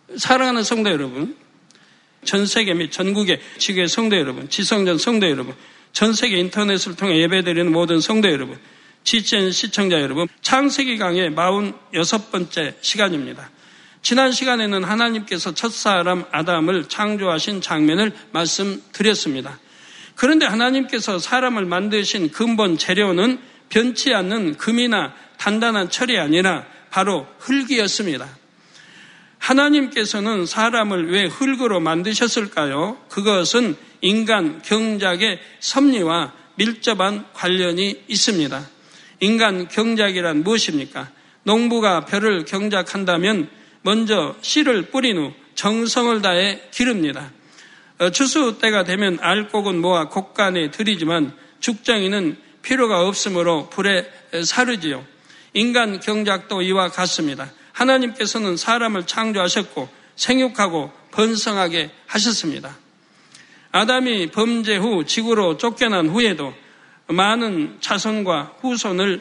사랑하는 성도 여러분, 전 세계 및 전국의 지교회 성도 여러분, 지성전 성도 여러분, 전 세계 인터넷을 통해 예배드리는 모든 성도 여러분, GCN 시청자 여러분, 창세기 강의 46번째 시간입니다. 지난 시간에는 하나님께서 첫사람 아담을 창조하신 장면을 말씀드렸습니다. 그런데 하나님께서 사람을 만드신 근본 재료는 변치 않는 금이나 단단한 철이 아니라 바로 흙이었습니다. 하나님께서는 사람을 왜 흙으로 만드셨을까요? 그것은 인간 경작의 섭리와 밀접한 관련이 있습니다. 인간 경작이란 무엇입니까? 농부가 벼를 경작한다면 먼저 씨를 뿌린 후 정성을 다해 기릅니다. 추수 때가 되면 알곡은 모아 곡간에 들이지만 죽정이는 필요가 없으므로 불에 사르지요. 인간 경작도 이와 같습니다. 하나님께서는 사람을 창조하셨고 생육하고 번성하게 하셨습니다. 아담이 범죄 후 지구로 쫓겨난 후에도 많은 자손과 후손을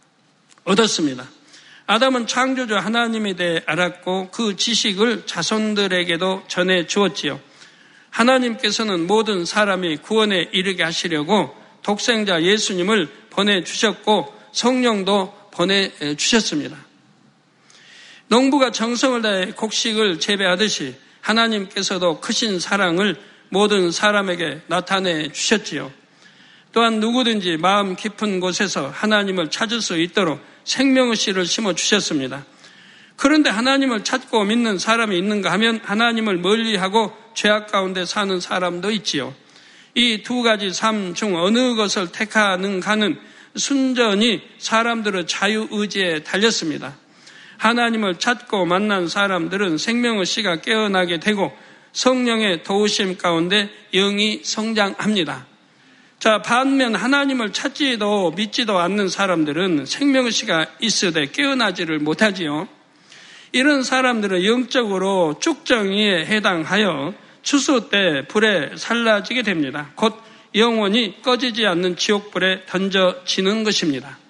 얻었습니다. 아담은 창조주 하나님에 대해 알았고 그 지식을 자손들에게도 전해 주었지요. 하나님께서는 모든 사람이 구원에 이르게 하시려고 독생자 예수님을 보내주셨고 성령도 보내주셨습니다. 농부가 정성을 다해 곡식을 재배하듯이 하나님께서도 크신 사랑을 모든 사람에게 나타내 주셨지요. 또한 누구든지 마음 깊은 곳에서 하나님을 찾을 수 있도록 생명의 씨를 심어주셨습니다. 그런데 하나님을 찾고 믿는 사람이 있는가 하면 하나님을 멀리하고 죄악 가운데 사는 사람도 있지요. 이 두 가지 삶 중 어느 것을 택하는가는 순전히 사람들의 자유의지에 달렸습니다. 하나님을 찾고 만난 사람들은 생명의 씨가 깨어나게 되고 성령의 도우심 가운데 영이 성장합니다. 자, 반면 하나님을 찾지도 믿지도 않는 사람들은 생명의 씨가 있으되 깨어나지를 못하지요. 이런 사람들은 영적으로 쭉정이에 해당하여 추수 때 불에 살라지게 됩니다. 곧 영원히 꺼지지 않는 지옥불에 던져지는 것입니다.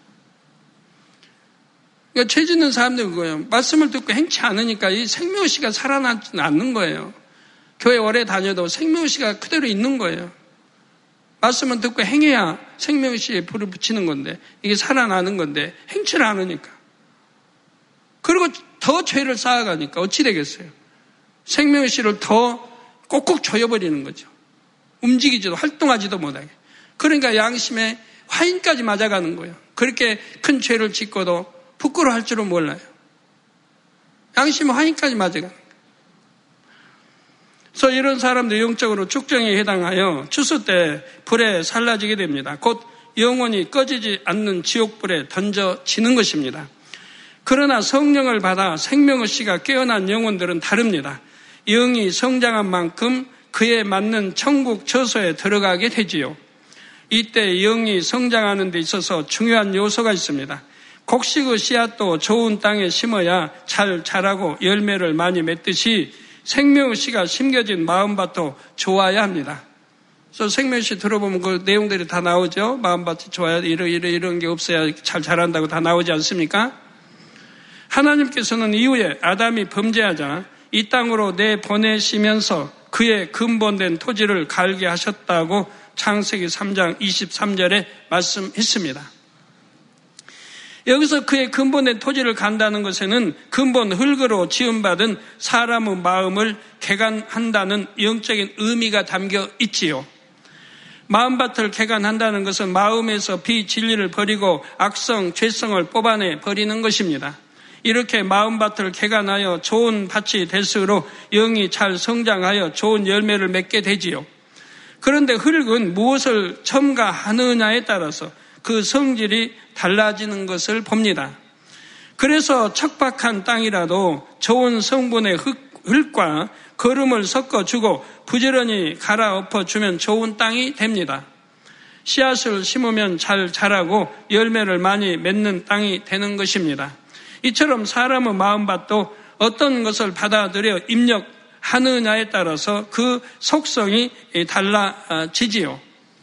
그러니까 죄 짓는 사람들은 그거예요. 말씀을 듣고 행치 않으니까 이 생명의 씨가 살아나지 않는 거예요. 교회 오래 다녀도 생명의 씨가 그대로 있는 거예요. 말씀을 듣고 행해야 생명의 씨에 불을 붙이는 건데 이게 살아나는 건데 행치를 않으니까. 그리고 더 죄를 쌓아가니까 어찌 되겠어요? 생명의 씨를 더 꼭꼭 조여버리는 거죠. 움직이지도 활동하지도 못하게. 그러니까 양심에 화인까지 맞아가는 거예요. 그렇게 큰 죄를 짓고도 부끄러워할 줄은 몰라요. 양심에 화인까지 맞아가는 거예요. 그래서 이런 사람들 영적으로 쭉정에 해당하여 추수 때 불에 살라지게 됩니다. 곧 영원히 꺼지지 않는 지옥불에 던져지는 것입니다. 그러나 성령을 받아 생명의 씨가 깨어난 영혼들은 다릅니다. 영이 성장한 만큼 그에 맞는 천국 처소에 들어가게 되지요. 이때 영이 성장하는 데 있어서 중요한 요소가 있습니다. 곡식의 씨앗도 좋은 땅에 심어야 잘 자라고 열매를 많이 맺듯이 생명의 씨가 심겨진 마음밭도 좋아야 합니다. 그래서 생명의 씨 들어보면 그 내용들이 다 나오죠. 마음밭이 좋아야 이런 게 없어야 잘 자란다고 다 나오지 않습니까? 하나님께서는 이후에 아담이 범죄하자 이 땅으로 내보내시면서 그의 근본된 토지를 갈게 하셨다고 창세기 3장 23절에 말씀했습니다. 여기서 그의 근본된 토지를 간다는 것에는 근본 흙으로 지음받은 사람의 마음을 개간한다는 영적인 의미가 담겨 있지요. 마음밭을 개간한다는 것은 마음에서 비진리를 버리고 악성, 죄성을 뽑아내 버리는 것입니다. 이렇게 마음밭을 개간하여 좋은 밭이 될수록 영이 잘 성장하여 좋은 열매를 맺게 되지요. 그런데 흙은 무엇을 첨가하느냐에 따라서 그 성질이 달라지는 것을 봅니다. 그래서 척박한 땅이라도 좋은 성분의 흙과 거름을 섞어주고 부지런히 갈아엎어주면 좋은 땅이 됩니다. 씨앗을 심으면 잘 자라고 열매를 많이 맺는 땅이 되는 것입니다. 이처럼 사람의 마음밭도 어떤 것을 받아들여 입력하느냐에 따라서 그 속성이 달라지지요.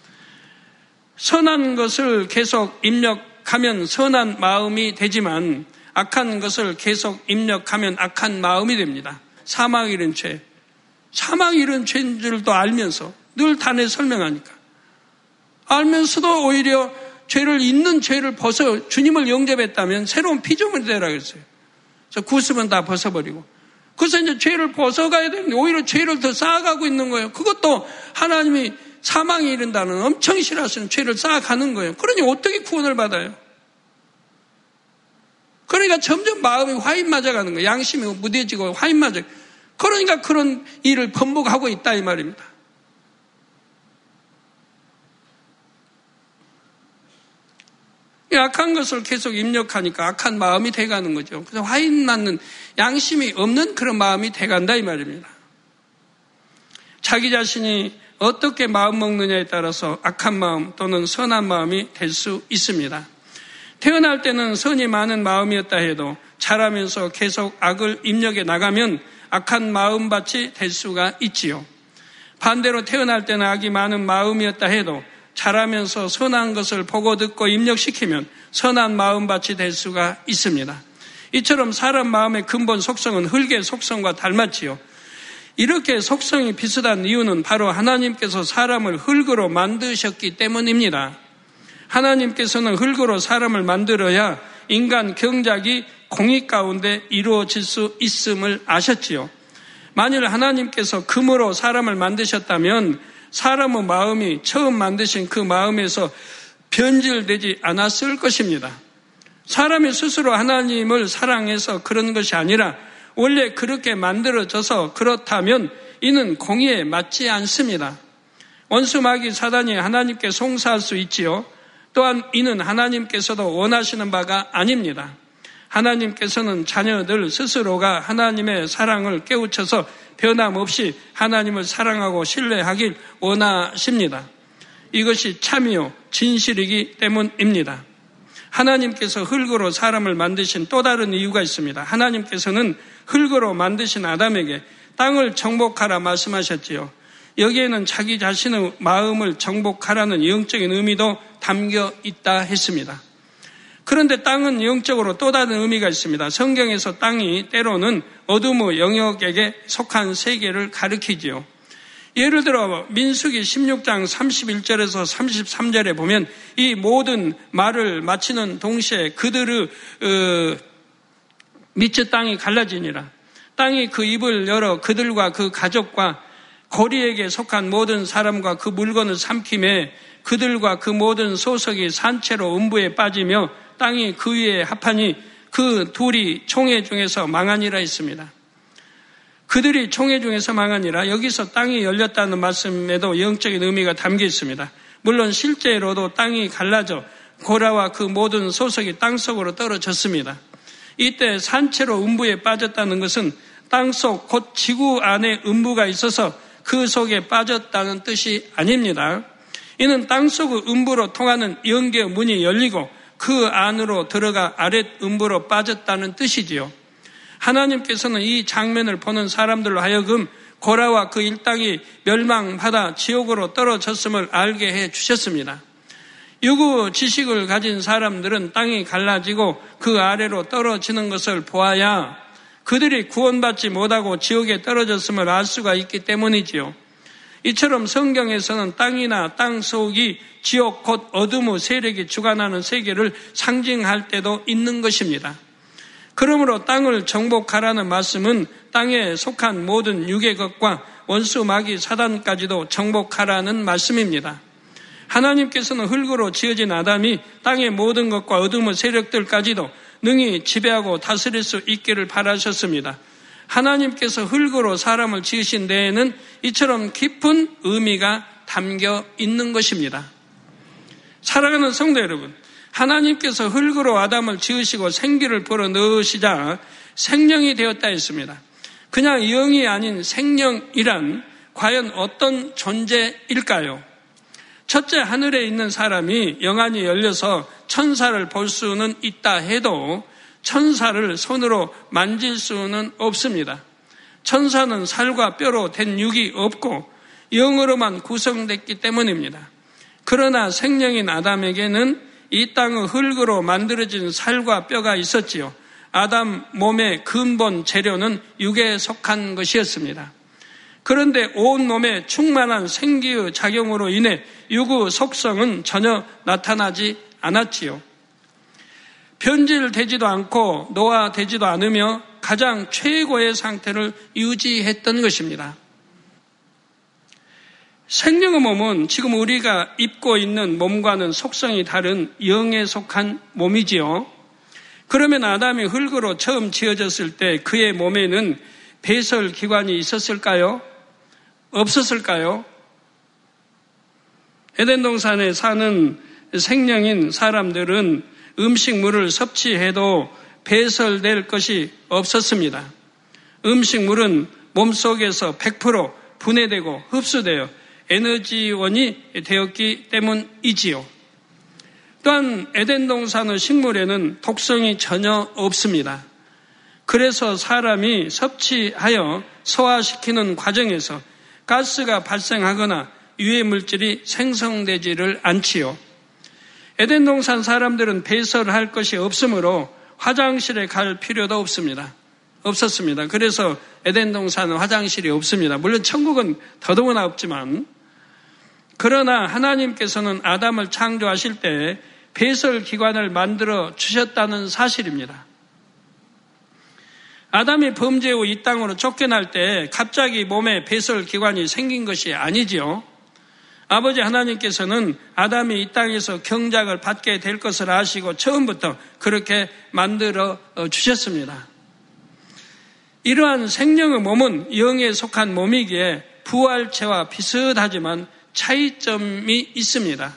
선한 것을 계속 입력하면 선한 마음이 되지만 악한 것을 계속 입력하면 악한 마음이 됩니다. 사망이 이른 죄. 사망이 이른 죄인 줄도 알면서 늘 단에 설명하니까. 알면서도 오히려 죄를 있는 죄를 벗어 주님을 영접했다면 새로운 피조물이 되라 그랬어요. 그래서 구습은 다 벗어버리고. 그래서 이제 죄를 벗어가야 되는데 오히려 죄를 더 쌓아가고 있는 거예요. 그것도 하나님이 사망에 이른다는 엄청 싫어하시는 죄를 쌓아가는 거예요. 그러니 어떻게 구원을 받아요? 그러니까 점점 마음이 화인 맞아가는 거예요. 양심이 무뎌지고 화인 맞아요. 그러니까 그런 일을 번복하고 있다 이 말입니다. 악한 것을 계속 입력하니까 악한 마음이 돼가는 거죠. 그래서 화인 맞는 양심이 없는 그런 마음이 돼간다 이 말입니다. 자기 자신이 어떻게 마음 먹느냐에 따라서 악한 마음 또는 선한 마음이 될 수 있습니다. 태어날 때는 선이 많은 마음이었다 해도 자라면서 계속 악을 입력해 나가면 악한 마음밭이 될 수가 있지요. 반대로 태어날 때는 악이 많은 마음이었다 해도 자라면서 선한 것을 보고 듣고 입력시키면 선한 마음밭이 될 수가 있습니다. 이처럼 사람 마음의 근본 속성은 흙의 속성과 닮았지요. 이렇게 속성이 비슷한 이유는 바로 하나님께서 사람을 흙으로 만드셨기 때문입니다. 하나님께서는 흙으로 사람을 만들어야 인간 경작이 공의 가운데 이루어질 수 있음을 아셨지요. 만일 하나님께서 금으로 사람을 만드셨다면 사람의 마음이 처음 만드신 그 마음에서 변질되지 않았을 것입니다. 사람이 스스로 하나님을 사랑해서 그런 것이 아니라 원래 그렇게 만들어져서 그렇다면 이는 공의에 맞지 않습니다. 원수 마귀 사단이 하나님께 송사할 수 있지요. 또한 이는 하나님께서도 원하시는 바가 아닙니다. 하나님께서는 자녀들 스스로가 하나님의 사랑을 깨우쳐서 변함없이 하나님을 사랑하고 신뢰하길 원하십니다. 이것이 참이요 진실이기 때문입니다. 하나님께서 흙으로 사람을 만드신 또 다른 이유가 있습니다. 하나님께서는 흙으로 만드신 아담에게 땅을 정복하라 말씀하셨지요. 여기에는 자기 자신의 마음을 정복하라는 영적인 의미도 담겨 있다 했습니다. 그런데 땅은 영적으로 또 다른 의미가 있습니다. 성경에서 땅이 때로는 어둠의 영역에게 속한 세계를 가리키지요. 예를 들어 민수기 16장 31절에서 33절에 보면 이 모든 말을 마치는 동시에 그들의 밑의 땅이 갈라지니라. 땅이 그 입을 열어 그들과 그 가족과 고리에게 속한 모든 사람과 그 물건을 삼킴에 그들과 그 모든 소속이 산채로 음부에 빠지며 땅이 그 위에 합하니 그 둘이 총회 중에서 망하니라 했습니다. 그들이 총회 중에서 망하니라 여기서 땅이 열렸다는 말씀에도 영적인 의미가 담겨 있습니다. 물론 실제로도 땅이 갈라져 고라와 그 모든 소속이 땅속으로 떨어졌습니다. 이때 산채로 음부에 빠졌다는 것은 땅속 곧 지구 안에 음부가 있어서 그 속에 빠졌다는 뜻이 아닙니다. 이는 땅속의 음부로 통하는 영계의 문이 열리고 그 안으로 들어가 아랫 음부로 빠졌다는 뜻이지요. 하나님께서는 이 장면을 보는 사람들로 하여금 고라와 그 일당이 멸망받아 지옥으로 떨어졌음을 알게 해 주셨습니다. 유구 지식을 가진 사람들은 땅이 갈라지고 그 아래로 떨어지는 것을 보아야 그들이 구원받지 못하고 지옥에 떨어졌음을 알 수가 있기 때문이지요. 이처럼 성경에서는 땅이나 땅 속이 지옥 곧 어둠의 세력이 주관하는 세계를 상징할 때도 있는 것입니다. 그러므로 땅을 정복하라는 말씀은 땅에 속한 모든 육의 것과 원수 마귀 사단까지도 정복하라는 말씀입니다. 하나님께서는 흙으로 지어진 아담이 땅의 모든 것과 어둠의 세력들까지도 능히 지배하고 다스릴 수 있기를 바라셨습니다. 하나님께서 흙으로 사람을 지으신 데에는 이처럼 깊은 의미가 담겨 있는 것입니다. 사랑하는 성도 여러분, 하나님께서 흙으로 아담을 지으시고 생기를 불어넣으시자 생명이 되었다 했습니다. 그냥 영이 아닌 생명이란 과연 어떤 존재일까요? 첫째, 하늘에 있는 사람이 영안이 열려서 천사를 볼 수는 있다 해도 천사를 손으로 만질 수는 없습니다. 천사는 살과 뼈로 된 육이 없고 영으로만 구성됐기 때문입니다. 그러나 생명인 아담에게는 이 땅의 흙으로 만들어진 살과 뼈가 있었지요. 아담 몸의 근본 재료는 육에 속한 것이었습니다. 그런데 온몸에 충만한 생기의 작용으로 인해 육의 속성은 전혀 나타나지 않았지요. 변질되지도 않고 노화되지도 않으며 가장 최고의 상태를 유지했던 것입니다. 생명의 몸은 지금 우리가 입고 있는 몸과는 속성이 다른 영에 속한 몸이지요. 그러면 아담이 흙으로 처음 지어졌을 때 그의 몸에는 배설기관이 있었을까요? 없었을까요? 에덴 동산에 사는 생명인 사람들은 음식물을 섭취해도 배설될 것이 없었습니다. 음식물은 몸속에서 100% 분해되고 흡수되어 에너지원이 되었기 때문이지요. 또한 에덴 동산의 식물에는 독성이 전혀 없습니다. 그래서 사람이 섭취하여 소화시키는 과정에서 가스가 발생하거나 유해물질이 생성되지를 않지요. 에덴 동산 사람들은 배설할 것이 없으므로 화장실에 갈 필요도 없었습니다. 그래서 에덴 동산은 화장실이 없습니다. 물론 천국은 더더구나 없지만, 그러나 하나님께서는 아담을 창조하실 때 배설기관을 만들어 주셨다는 사실입니다. 아담이 범죄 후 이 땅으로 쫓겨날 때 갑자기 몸에 배설기관이 생긴 것이 아니지요. 아버지 하나님께서는 아담이 이 땅에서 경작을 받게 될 것을 아시고 처음부터 그렇게 만들어 주셨습니다. 이러한 생명의 몸은 영에 속한 몸이기에 부활체와 비슷하지만 차이점이 있습니다.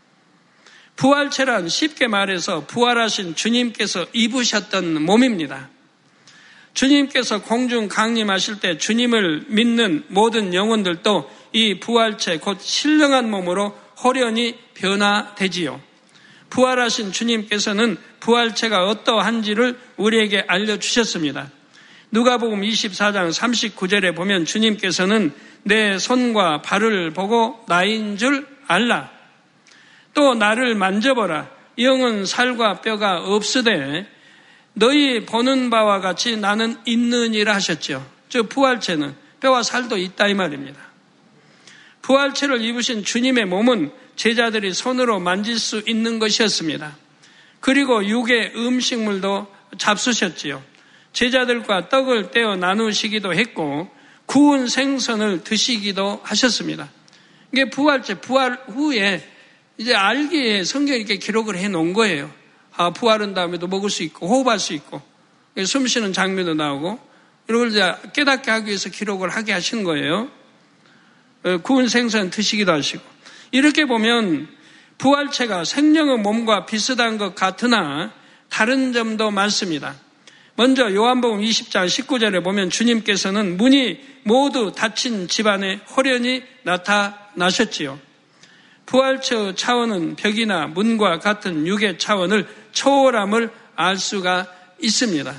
부활체란 쉽게 말해서 부활하신 주님께서 입으셨던 몸입니다. 주님께서 공중 강림하실 때 주님을 믿는 모든 영혼들도 이 부활체 곧 신령한 몸으로 호련히 변화되지요. 부활하신 주님께서는 부활체가 어떠한지를 우리에게 알려주셨습니다. 누가복음 24장 39절에 보면 주님께서는 내 손과 발을 보고 나인 줄 알라. 또 나를 만져보라. 영은 살과 뼈가 없으되 너희 보는 바와 같이 나는 있느니라 하셨죠. 저 부활체는 뼈와 살도 있다 이 말입니다. 부활체를 입으신 주님의 몸은 제자들이 손으로 만질 수 있는 것이었습니다. 그리고 육의 음식물도 잡수셨지요. 제자들과 떡을 떼어 나누시기도 했고 구운 생선을 드시기도 하셨습니다. 이게 부활체, 부활 후에 이제 알기에 성경에 이렇게 기록을 해 놓은 거예요. 부활한 다음에도 먹을 수 있고 호흡할 수 있고 숨 쉬는 장면도 나오고 이걸 이제 깨닫게 하기 위해서 기록을 하게 하신 거예요. 구운 생선 드시기도 하시고. 이렇게 보면 부활체가 생명의 몸과 비슷한 것 같으나 다른 점도 많습니다. 먼저 요한복음 20장 19절에 보면 주님께서는 문이 모두 닫힌 집안에 호련히 나타나셨지요. 부활체의 차원은 벽이나 문과 같은 육의 차원을 초월함을 알 수가 있습니다.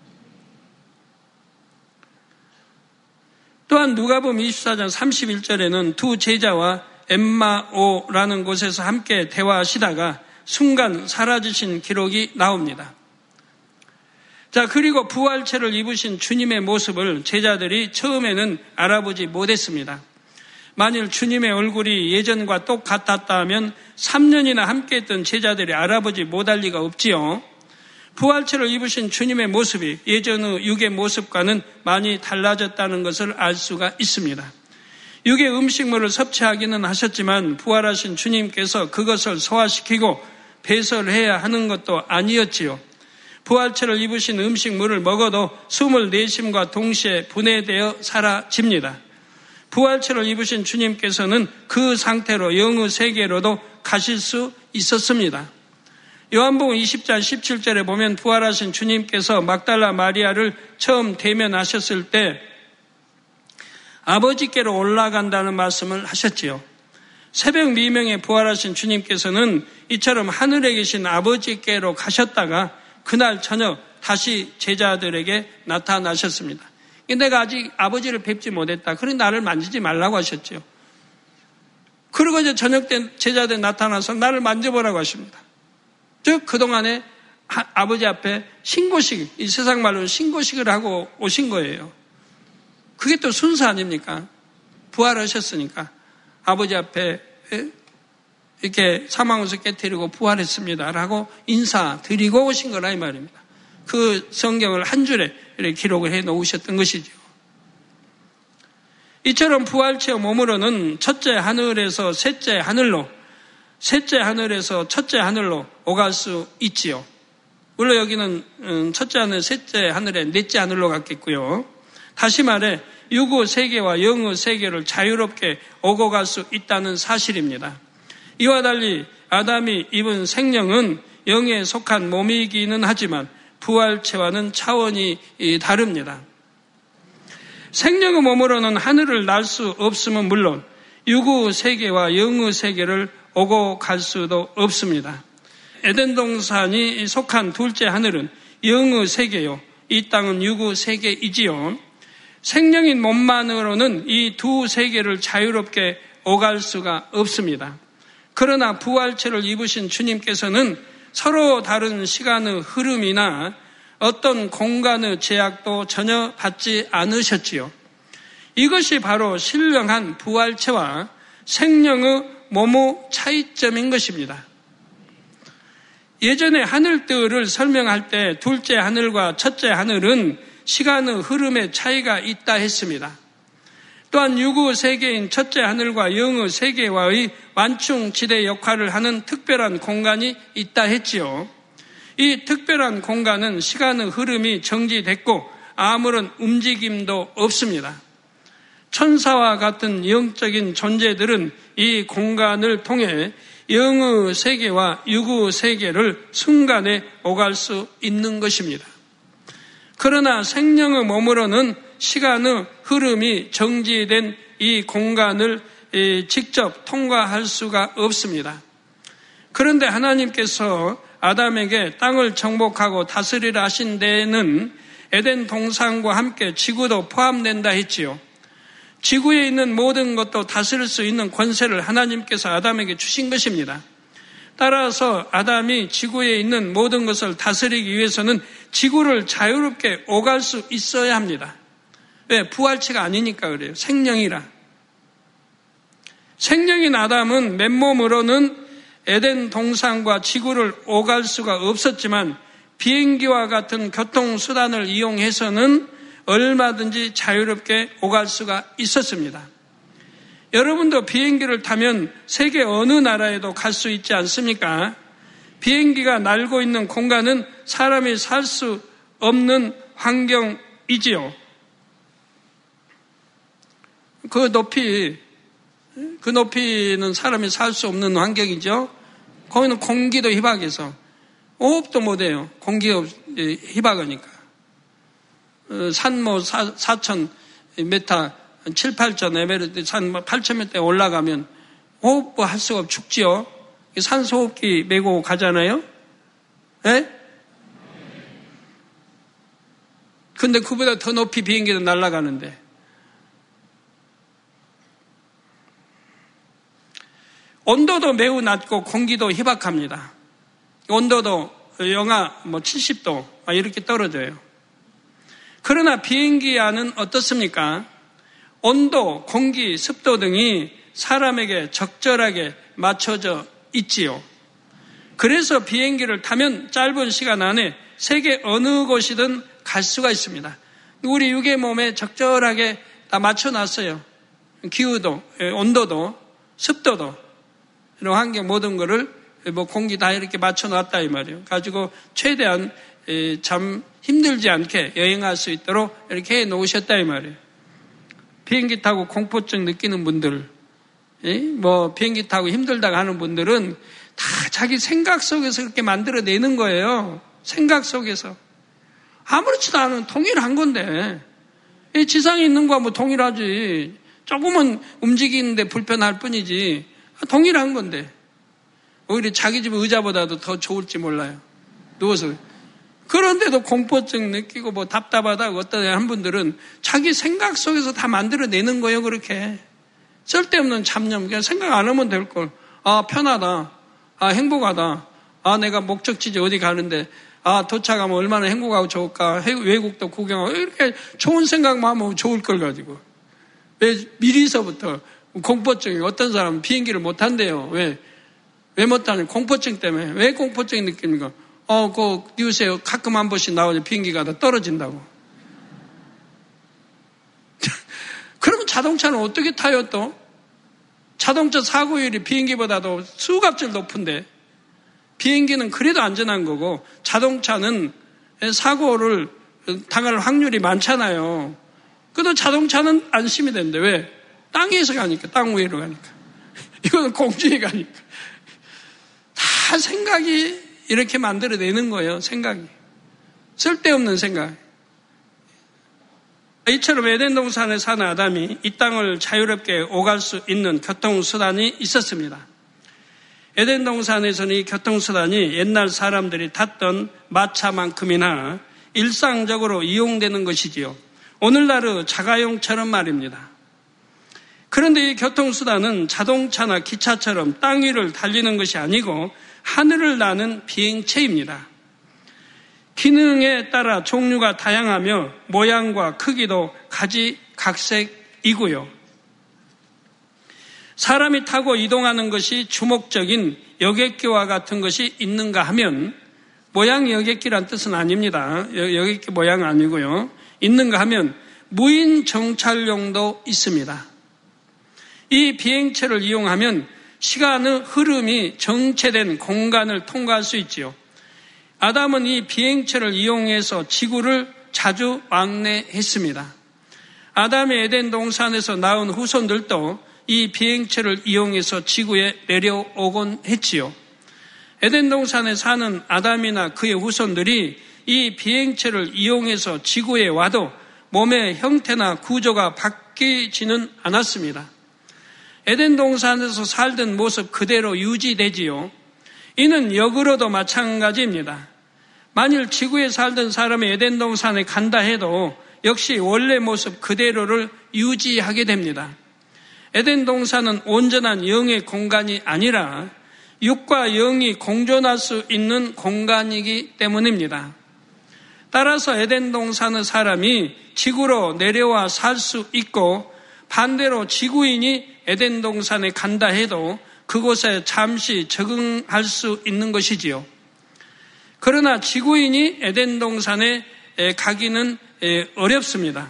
또한 누가복음 24장 31절에는 두 제자와 엠마오라는 곳에서 함께 대화하시다가 순간 사라지신 기록이 나옵니다. 자, 그리고 부활체를 입으신 주님의 모습을 제자들이 처음에는 알아보지 못했습니다. 만일 주님의 얼굴이 예전과 똑같았다 하면 3년이나 함께했던 제자들이 알아보지 못할 리가 없지요. 부활체를 입으신 주님의 모습이 예전의 육의 모습과는 많이 달라졌다는 것을 알 수가 있습니다. 육의 음식물을 섭취하기는 하셨지만 부활하신 주님께서 그것을 소화시키고 배설해야 하는 것도 아니었지요. 부활체를 입으신 음식물을 먹어도 숨을 내쉼과 동시에 분해되어 사라집니다. 부활체를 입으신 주님께서는 그 상태로 영의 세계로도 가실 수 있었습니다. 요한복음 20장 17절에 보면 부활하신 주님께서 막달라 마리아를 처음 대면하셨을 때 아버지께로 올라간다는 말씀을 하셨지요. 새벽 미명에 부활하신 주님께서는 이처럼 하늘에 계신 아버지께로 가셨다가 그날 저녁 다시 제자들에게 나타나셨습니다. 내가 아직 아버지를 뵙지 못했다. 그러니 나를 만지지 말라고 하셨죠. 그리고 이제 저녁 때 제자들 나타나서 나를 만져보라고 하십니다. 즉 그동안에 아버지 앞에 신고식, 이 세상 말로 신고식을 하고 오신 거예요. 그게 또 순서 아닙니까? 부활하셨으니까 아버지 앞에 이렇게 사망에서 깨뜨리고 부활했습니다라고 인사드리고 오신 거라 이 말입니다. 그 성경을 한 줄에 이렇게 기록을 해 놓으셨던 것이죠. 이처럼 부활체의 몸으로는 첫째 하늘에서 셋째 하늘로, 셋째 하늘에서 첫째 하늘로 오갈 수 있지요. 물론 여기는 첫째 하늘, 셋째 하늘에 넷째 하늘로 갔겠고요. 다시 말해 유구 세계와 영의 세계를 자유롭게 오고 갈 수 있다는 사실입니다. 이와 달리 아담이 입은 생명은 영에 속한 몸이기는 하지만 부활체와는 차원이 다릅니다. 생명의 몸으로는 하늘을 날 수 없음은 물론 유구 세계와 영의 세계를 오고 갈 수도 없습니다. 에덴 동산이 속한 둘째 하늘은 영의 세계요, 이 땅은 유구 세계이지요. 생명인 몸만으로는 이 두 세계를 자유롭게 오갈 수가 없습니다. 그러나 부활체를 입으신 주님께서는 서로 다른 시간의 흐름이나 어떤 공간의 제약도 전혀 받지 않으셨지요. 이것이 바로 신령한 부활체와 생명의 몸의 차이점인 것입니다. 예전에 하늘들을 설명할 때 둘째 하늘과 첫째 하늘은 시간의 흐름의 차이가 있다 했습니다. 또한 유구 세계인 첫째 하늘과 영의 세계와의 완충지대 역할을 하는 특별한 공간이 있다 했지요. 이 특별한 공간은 시간의 흐름이 정지됐고 아무런 움직임도 없습니다. 천사와 같은 영적인 존재들은 이 공간을 통해 영의 세계와 유구 세계를 순간에 오갈 수 있는 것입니다. 그러나 생명의 몸으로는 시간의 흐름이 정지된 이 공간을 직접 통과할 수가 없습니다. 그런데 하나님께서 아담에게 땅을 정복하고 다스리라 하신 데에는 에덴 동산과 함께 지구도 포함된다 했지요. 지구에 있는 모든 것도 다스릴 수 있는 권세를 하나님께서 아담에게 주신 것입니다. 따라서 아담이 지구에 있는 모든 것을 다스리기 위해서는 지구를 자유롭게 오갈 수 있어야 합니다. 왜? 부활체가 아니니까 그래요. 생명이라. 생명인 아담은 맨몸으로는 에덴 동산과 지구를 오갈 수가 없었지만 비행기와 같은 교통수단을 이용해서는 얼마든지 자유롭게 오갈 수가 있었습니다. 여러분도 비행기를 타면 세계 어느 나라에도 갈 수 있지 않습니까? 비행기가 날고 있는 공간은 사람이 살 수 없는 환경이지요. 그 높이는 사람이 살 수 없는 환경이죠. 거기는 공기도 희박해서 호흡도 못해요. 공기가 희박하니까. 산 4,000m, 7, 8천 에베레스트 산 8,000m에 올라가면 호흡도 할 수가 없고 죽지요. 산소호흡기 메고 가잖아요. 예? 근데 그보다 더 높이 비행기도 날아가는데. 온도도 매우 낮고 공기도 희박합니다. 온도도 영하 70도 이렇게 떨어져요. 그러나 비행기 안은 어떻습니까? 온도, 공기, 습도 등이 사람에게 적절하게 맞춰져 있지요. 그래서 비행기를 타면 짧은 시간 안에 세계 어느 곳이든 갈 수가 있습니다. 우리 육의 몸에 적절하게 다 맞춰놨어요. 기후도, 온도도, 습도도, 이런 환경 모든 거를 공기 다 이렇게 맞춰놨다 이 말이에요. 가지고 최대한 참 힘들지 않게 여행할 수 있도록 이렇게 해 놓으셨다 이 말이에요. 비행기 타고 공포증 느끼는 분들, 비행기 타고 힘들다고 하는 분들은 다 자기 생각 속에서 그렇게 만들어내는 거예요. 생각 속에서. 아무렇지도 않은 동일한 건데, 지상에 있는 거와 동일하지. 조금은 움직이는데 불편할 뿐이지. 동일한 건데. 오히려 자기 집 의자보다도 더 좋을지 몰라요. 누워서. 그런데도 공포증 느끼고 답답하다고 어떤 한 분들은 자기 생각 속에서 다 만들어내는 거예요, 그렇게. 쓸데없는 잡념, 그냥 생각 안 하면 될걸. 아, 편하다. 아, 행복하다. 아, 내가 목적지지 어디 가는데. 도착하면 얼마나 행복하고 좋을까. 외국도 구경하고 이렇게 좋은 생각만 하면 좋을 걸 가지고. 왜 미리서부터 공포증이 어떤 사람은 비행기를 못 한대요. 왜 못 하냐? 공포증 때문에. 왜 공포증이 느낍니까? 그 뉴스에 가끔 한 번씩 나오죠. 비행기가 다 떨어진다고. 그러면 자동차는 어떻게 타요 또? 자동차 사고율이 비행기보다도 수값을 높은데 비행기는 그래도 안전한 거고 자동차는 사고를 당할 확률이 많잖아요. 그래도 자동차는 안심이 된대. 왜? 땅에서 가니까. 땅 위로 가니까. 이거는 공중에 가니까. 다 생각이 이렇게 만들어내는 거예요. 생각이. 쓸데없는 생각. 이처럼 에덴 동산에 사는 아담이 이 땅을 자유롭게 오갈 수 있는 교통수단이 있었습니다. 에덴 동산에서는 이 교통수단이 옛날 사람들이 탔던 마차만큼이나 일상적으로 이용되는 것이지요. 오늘날의 자가용처럼 말입니다. 그런데 이 교통수단은 자동차나 기차처럼 땅 위를 달리는 것이 아니고 하늘을 나는 비행체입니다. 기능에 따라 종류가 다양하며 모양과 크기도 가지각색이고요. 사람이 타고 이동하는 것이 주목적인 여객기와 같은 것이 있는가 하면 모양 여객기란 뜻은 아닙니다. 여객기 모양 아니고요. 있는가 하면 무인 정찰용도 있습니다. 이 비행체를 이용하면 시간의 흐름이 정체된 공간을 통과할 수 있지요. 아담은 이 비행체를 이용해서 지구를 자주 왕래했습니다. 아담의 에덴 동산에서 낳은 후손들도 이 비행체를 이용해서 지구에 내려오곤 했지요. 에덴 동산에 사는 아담이나 그의 후손들이 이 비행체를 이용해서 지구에 와도 몸의 형태나 구조가 바뀌지는 않았습니다. 에덴 동산에서 살던 모습 그대로 유지되지요. 이는 역으로도 마찬가지입니다. 만일 지구에 살던 사람이 에덴 동산에 간다 해도 역시 원래 모습 그대로를 유지하게 됩니다. 에덴 동산은 온전한 영의 공간이 아니라 육과 영이 공존할 수 있는 공간이기 때문입니다. 따라서 에덴 동산의 사람이 지구로 내려와 살 수 있고 반대로 지구인이 에덴 동산에 간다 해도 그곳에 잠시 적응할 수 있는 것이지요. 그러나 지구인이 에덴 동산에 가기는 어렵습니다.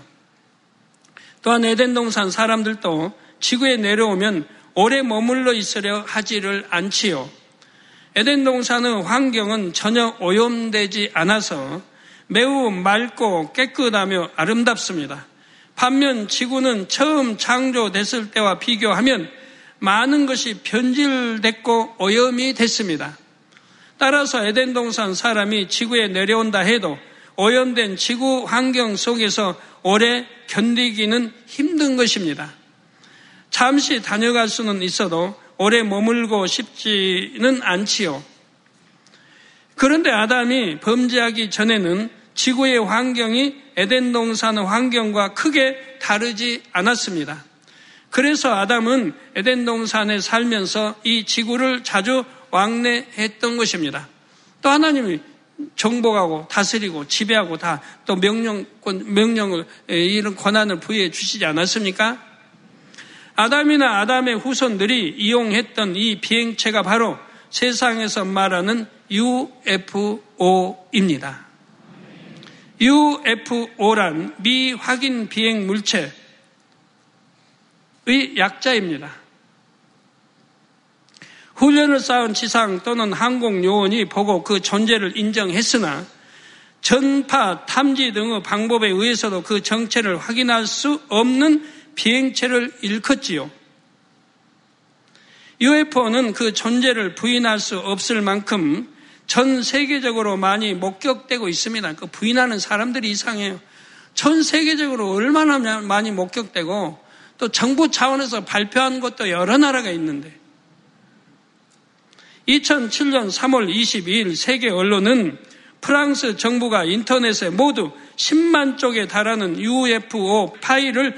또한 에덴 동산 사람들도 지구에 내려오면 오래 머물러 있으려 하지를 않지요. 에덴 동산의 환경은 전혀 오염되지 않아서 매우 맑고 깨끗하며 아름답습니다. 반면 지구는 처음 창조됐을 때와 비교하면 많은 것이 변질됐고 오염이 됐습니다. 따라서 에덴 동산 사람이 지구에 내려온다 해도 오염된 지구 환경 속에서 오래 견디기는 힘든 것입니다. 잠시 다녀갈 수는 있어도 오래 머물고 싶지는 않지요. 그런데 아담이 범죄하기 전에는 지구의 환경이 에덴 동산의 환경과 크게 다르지 않았습니다. 그래서 아담은 에덴 동산에 살면서 이 지구를 자주 왕래했던 것입니다. 또 하나님이 정복하고 다스리고 지배하고 다 또 명령을 이런 권한을 부여해 주시지 않았습니까? 아담이나 아담의 후손들이 이용했던 이 비행체가 바로 세상에서 말하는 UFO입니다. UFO란 미확인 비행 물체의 약자입니다. 훈련을 쌓은 지상 또는 항공 요원이 보고 그 존재를 인정했으나 전파, 탐지 등의 방법에 의해서도 그 정체를 확인할 수 없는 비행체를 일컫지요. UFO는 그 존재를 부인할 수 없을 만큼 전 세계적으로 많이 목격되고 있습니다. 그 부인하는 사람들이 이상해요. 전 세계적으로 얼마나 많이 목격되고 또 정부 차원에서 발표한 것도 여러 나라가 있는데 2007년 3월 22일 세계 언론은 프랑스 정부가 인터넷에 모두 10만 쪽에 달하는 UFO 파일을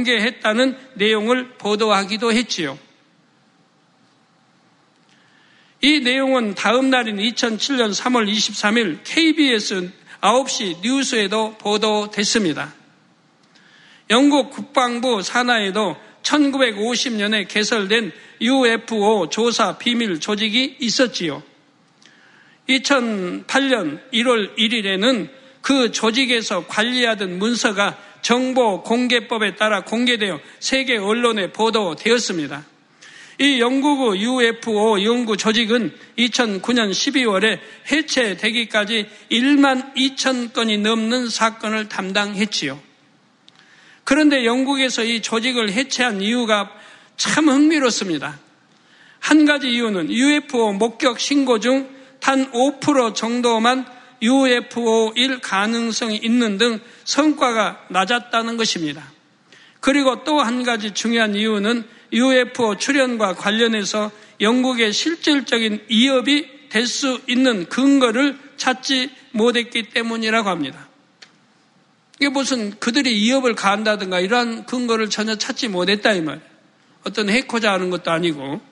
공개했다는 내용을 보도하기도 했지요. 이 내용은 다음 날인 2007년 3월 23일 KBS 9시 뉴스에도 보도됐습니다. 영국 국방부 산하에도 1950년에 개설된 UFO 조사 비밀 조직이 있었지요. 2008년 1월 1일에는 그 조직에서 관리하던 문서가 정보공개법에 따라 공개되어 세계 언론에 보도되었습니다. 이 영국의 UFO 연구 조직은 2009년 12월에 해체되기까지 1만 2천 건이 넘는 사건을 담당했지요. 그런데 영국에서 이 조직을 해체한 이유가 참 흥미롭습니다. 한 가지 이유는 UFO 목격 신고 중 단 5% 정도만 UFO일 가능성이 있는 등 성과가 낮았다는 것입니다. 그리고 또 한 가지 중요한 이유는 UFO 출현과 관련해서 영국의 실질적인 위협이 될 수 있는 근거를 찾지 못했기 때문이라고 합니다. 이게 무슨 그들이 위협을 가한다든가 이러한 근거를 전혀 찾지 못했다 이 말이에요. 어떤 해코자 하는 것도 아니고.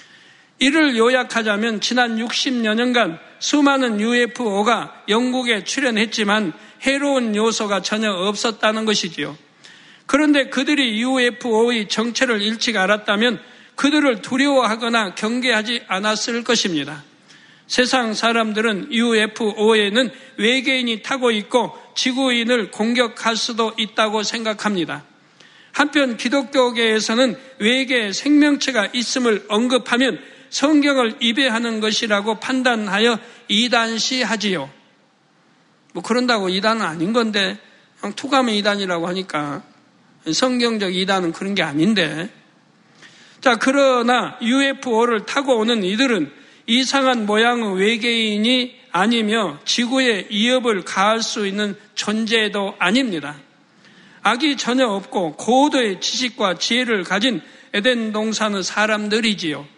이를 요약하자면 지난 60여 년간 수많은 UFO가 영국에 출현했지만 해로운 요소가 전혀 없었다는 것이지요. 그런데 그들이 UFO의 정체를 일찍 알았다면 그들을 두려워하거나 경계하지 않았을 것입니다. 세상 사람들은 UFO에는 외계인이 타고 있고 지구인을 공격할 수도 있다고 생각합니다. 한편 기독교계에서는 외계 생명체가 있음을 언급하면 성경을 위배하는 것이라고 판단하여 이단시하지요. 뭐 그런다고 이단은 아닌 건데 그냥 투가면 이단이라고 하니까 성경적 이단은 그런 게 아닌데. 자, 그러나 UFO를 타고 오는 이들은 이상한 모양의 외계인이 아니며 지구에 위협을 가할 수 있는 존재도 아닙니다. 악이 전혀 없고 고도의 지식과 지혜를 가진 에덴 동산의 사람들이지요.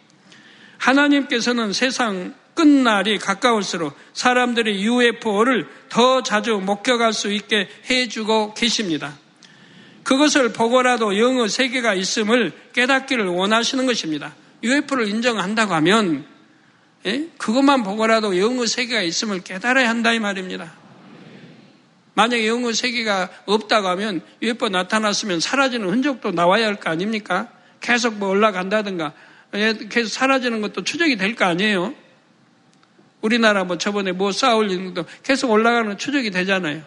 하나님께서는 세상 끝날이 가까울수록 사람들이 UFO를 더 자주 목격할 수 있게 해주고 계십니다. 그것을 보고라도 영의 세계가 있음을 깨닫기를 원하시는 것입니다. UFO를 인정한다고 하면 그것만 보고라도 영의 세계가 있음을 깨달아야 한다 이 말입니다. 만약에 영의 세계가 없다고 하면 UFO 나타났으면 사라지는 흔적도 나와야 할 거 아닙니까? 계속 뭐 올라간다든가 계속 사라지는 것도 추적이 될 거 아니에요? 우리나라 뭐 저번에 뭐 쌓아올리는 것도 계속 올라가는 추적이 되잖아요.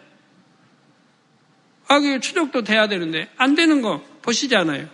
그 추적도 돼야 되는데 안 되는 거 보시잖아요.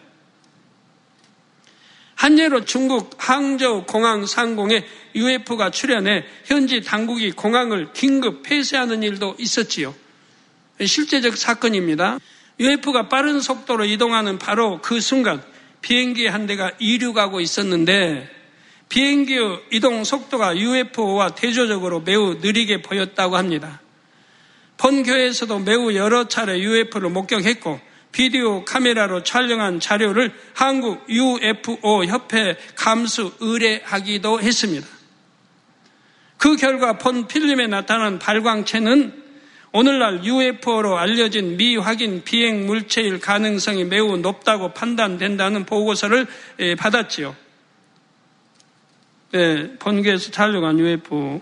한 예로 중국 항저우 공항 상공에 UFO가 출현해 현지 당국이 공항을 긴급 폐쇄하는 일도 있었지요. 실제적 사건입니다. UFO가 빠른 속도로 이동하는 바로 그 순간 비행기 한 대가 이륙하고 있었는데 비행기의 이동 속도가 UFO와 대조적으로 매우 느리게 보였다고 합니다. 본교에서도 매우 여러 차례 UFO를 목격했고 비디오 카메라로 촬영한 자료를 한국 UFO 협회에 감수 의뢰하기도 했습니다. 그 결과 본 필름에 나타난 발광체는 오늘날 UFO로 알려진 미확인 비행 물체일 가능성이 매우 높다고 판단된다는 보고서를 받았지요. 본교에서 촬영한 UFO.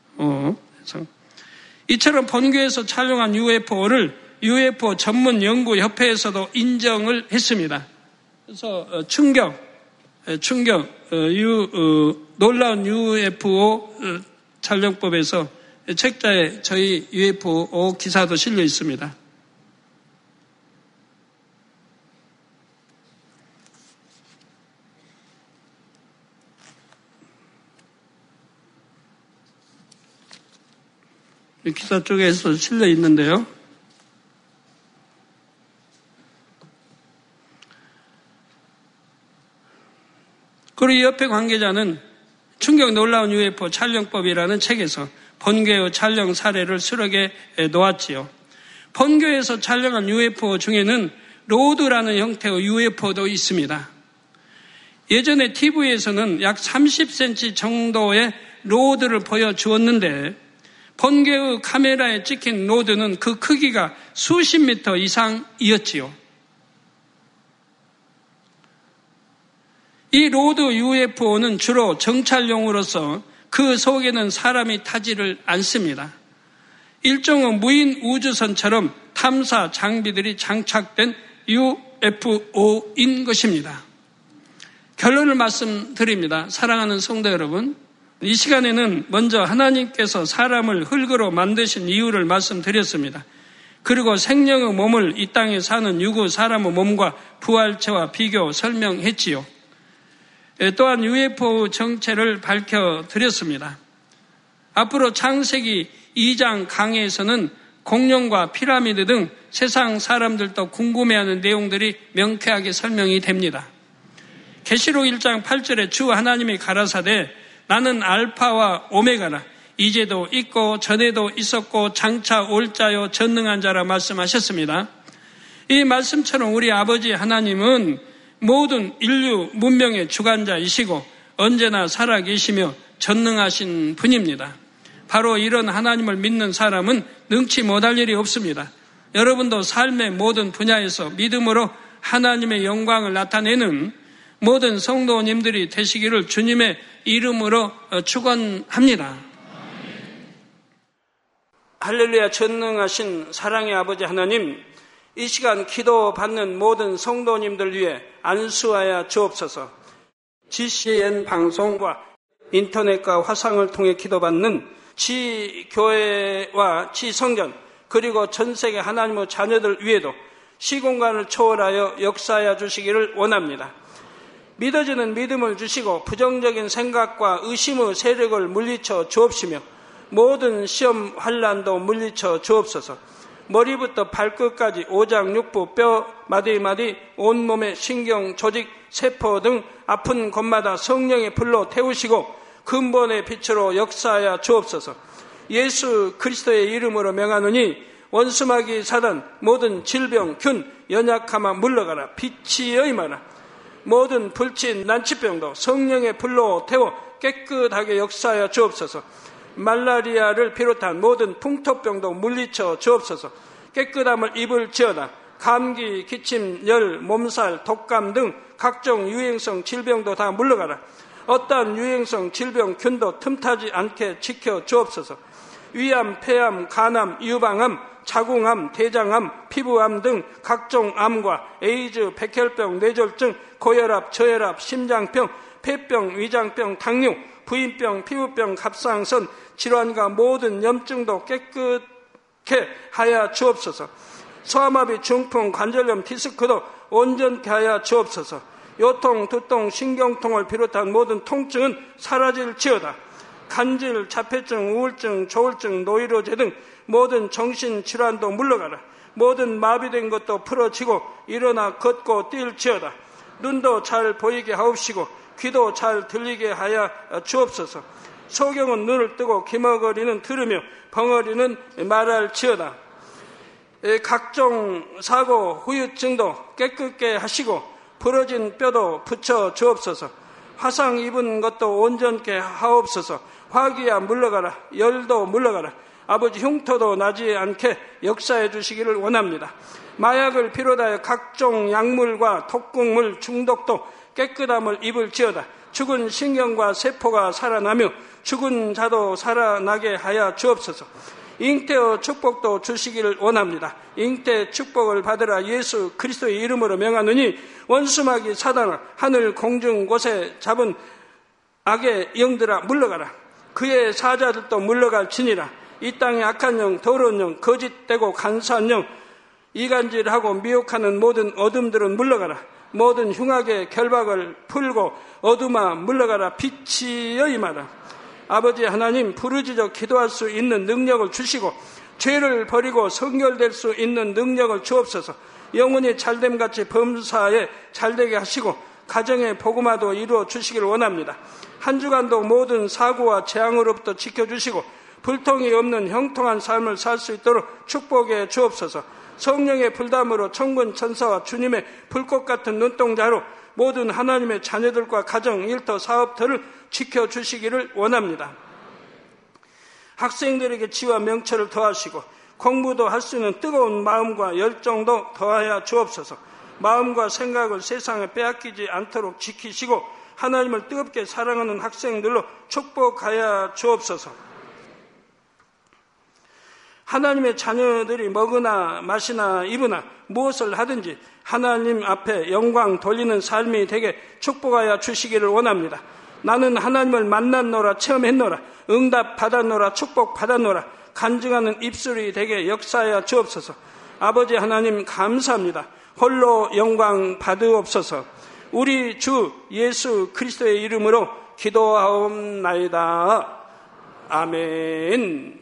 이처럼 본교에서 촬영한 UFO를 UFO 전문 연구 협회에서도 인정을 했습니다. 그래서 놀라운 UFO 촬영법에서 책자에 저희 UFO 기사도 실려 있습니다. 기사 쪽에서 실려 있는데요. 그리고 이 협회 관계자는 충격 놀라운 UFO 촬영법이라는 책에서 본교의 촬영 사례를 수록해 놓았지요. 본교에서 촬영한 UFO 중에는 로드라는 형태의 UFO도 있습니다. 예전에 TV에서는 약 30cm 정도의 로드를 보여주었는데 본교의 카메라에 찍힌 로드는 그 크기가 수십 미터 이상이었지요. 이 로드 UFO는 주로 정찰용으로서 그 속에는 사람이 타지를 않습니다. 일종의 무인 우주선처럼 탐사 장비들이 장착된 UFO인 것입니다. 결론을 말씀드립니다. 사랑하는 성도 여러분, 이 시간에는 먼저 하나님께서 사람을 흙으로 만드신 이유를 말씀드렸습니다. 그리고 생명의 몸을 이 땅에 사는 유구 사람의 몸과 부활체와 비교 설명했지요. 또한 UFO 정체를 밝혀드렸습니다. 앞으로 창세기 2장 강해에서는 공룡과 피라미드 등 세상 사람들도 궁금해하는 내용들이 명쾌하게 설명이 됩니다. 계시록 1장 8절에 주 하나님이 가라사대 나는 알파와 오메가라 이제도 있고 전에도 있었고 장차 올 자요 전능한 자라 말씀하셨습니다. 이 말씀처럼 우리 아버지 하나님은 모든 인류 문명의 주관자이시고 언제나 살아계시며 전능하신 분입니다. 바로 이런 하나님을 믿는 사람은 능치 못할 일이 없습니다. 여러분도 삶의 모든 분야에서 믿음으로 하나님의 영광을 나타내는 모든 성도님들이 되시기를 주님의 이름으로 축원합니다. 할렐루야. 전능하신 사랑의 아버지 하나님, 이 시간 기도받는 모든 성도님들 위해 안수하여 주옵소서. GCN 방송과 인터넷과 화상을 통해 기도받는 지교회와 지성전 그리고 전세계 하나님의 자녀들 위에도 시공간을 초월하여 역사하여 주시기를 원합니다. 믿어지는 믿음을 주시고 부정적인 생각과 의심의 세력을 물리쳐 주옵시며 모든 시험 환난도 물리쳐 주옵소서. 머리부터 발끝까지 오장 육부 뼈 마디마디 온몸의 신경 조직 세포 등 아픈 곳마다 성령의 불로 태우시고 근본의 빛으로 역사하여 주옵소서. 예수 그리스도의 이름으로 명하노니 원수마귀 사단 모든 질병 균 연약함아 물러가라. 빛이 임하라. 모든 불친 난치병도 성령의 불로 태워 깨끗하게 역사하여 주옵소서. 말라리아를 비롯한 모든 풍토병도 물리쳐 주옵소서. 깨끗함을 입을지어다. 감기, 기침, 열, 몸살, 독감 등 각종 유행성 질병도 다 물러가라. 어떠한 유행성 질병 균도 틈타지 않게 지켜 주옵소서. 위암, 폐암, 간암, 유방암, 자궁암, 대장암, 피부암 등 각종 암과 에이즈, 백혈병, 뇌졸중, 고혈압, 저혈압, 심장병, 폐병, 위장병, 당뇨, 부인병, 피부병, 갑상선, 질환과 모든 염증도 깨끗게 하여 주옵소서. 소아마비, 중풍, 관절염, 디스크도 온전케 하여 주옵소서. 요통, 두통, 신경통을 비롯한 모든 통증은 사라질지어다. 간질, 자폐증, 우울증, 조울증, 노이로제 등 모든 정신질환도 물러가라. 모든 마비된 것도 풀어지고 일어나 걷고 뛸지어다. 눈도 잘 보이게 하옵시고 귀도 잘 들리게 하여 주옵소서. 소경은 눈을 뜨고 기머거리는 들으며 벙어리는 말할지어다. 각종 사고, 후유증도 깨끗게 하시고 부러진 뼈도 붙여 주옵소서. 화상 입은 것도 온전케 하옵소서. 화기야 물러가라. 열도 물러가라. 아버지 흉터도 나지 않게 역사해 주시기를 원합니다. 마약을 비롯하여 각종 약물과 독극물 중독도 깨끗함을 입을지어다. 죽은 신경과 세포가 살아나며 죽은 자도 살아나게 하여 주옵소서. 잉태의 축복도 주시기를 원합니다. 잉태 축복을 받으라. 예수 그리스도의 이름으로 명하노니 원수마귀 사단아 하늘 공중 곳에 잡은 악의 영들아 물러가라. 그의 사자들도 물러갈지니라. 이 땅의 악한 영, 더러운 영, 거짓되고 간사한 영, 이간질하고 미혹하는 모든 어둠들은 물러가라. 모든 흉악의 결박을 풀고 어둠아 물러가라. 빛이여 임하라. 아버지 하나님, 부르짖어 기도할 수 있는 능력을 주시고 죄를 버리고 성결될 수 있는 능력을 주옵소서. 영혼이 잘됨같이 범사에 잘되게 하시고 가정의 복음화도 이루어 주시기를 원합니다. 한 주간도 모든 사고와 재앙으로부터 지켜주시고 불통이 없는 형통한 삶을 살 수 있도록 축복해 주옵소서. 성령의 불담으로 천군 천사와 주님의 불꽃 같은 눈동자로 모든 하나님의 자녀들과 가정, 일터, 사업터를 지켜주시기를 원합니다. 학생들에게 지와 명철을 더하시고 공부도 할 수 있는 뜨거운 마음과 열정도 더하여 주옵소서. 마음과 생각을 세상에 빼앗기지 않도록 지키시고 하나님을 뜨겁게 사랑하는 학생들로 축복하여 주옵소서. 하나님의 자녀들이 먹으나 마시나 입으나 무엇을 하든지 하나님 앞에 영광 돌리는 삶이 되게 축복하여 주시기를 원합니다. 나는 하나님을 만났노라, 체험했노라, 응답 받았노라, 축복 받았노라, 간증하는 입술이 되게 역사하여 주옵소서. 아버지 하나님 감사합니다. 홀로 영광 받으옵소서. 우리 주 예수 그리스도의 이름으로 기도하옵나이다. 아멘.